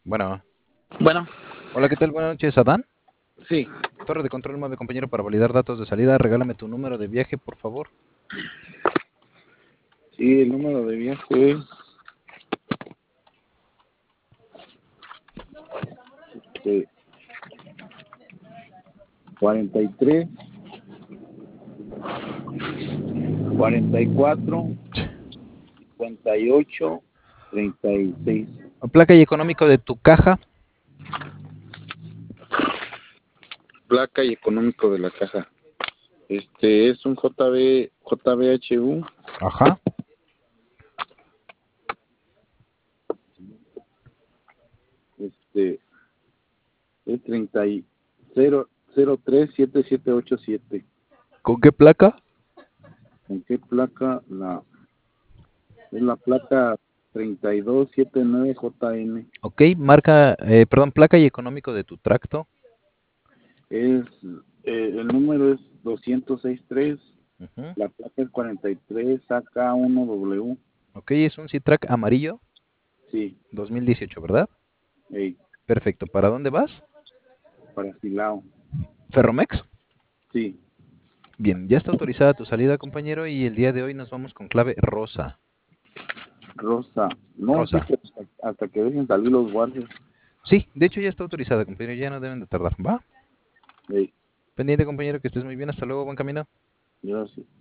Bueno, Bueno, hola, ¿qué tal? Buenas noches, Adán. sí, Torre de control, de compañero para validar datos de salida. Regálame tu número de viaje, por favor. sí, el número de viaje es 43, 44, 58, 36. Placa y económico de tu caja. Placa y económico de la caja. Es un JBHU. Ajá. Este es 30 037787. ¿Con qué placa? ¿Con qué placa? Es la placa 3279JN. Ok, marca, perdón, placa y económico de tu tracto. Es, el número es 2063, Ujú. la placa es 43AK1W. Ok, es un Citrac amarillo Sí, 2018, ¿verdad? hey, Perfecto. ¿Para dónde vas? para Silao. ¿Ferromex? Sí, Bien, ya está autorizada tu salida, compañero, y el día de hoy nos vamos con clave rosa. Rosa. No, sí, Rosa. que hasta que dejen salir los guardias. Sí, de hecho ya está autorizada, compañero, ya no deben de tardar. ¿Va? Hey, Pendiente, compañero, que estés muy bien. Hasta luego, buen camino. gracias.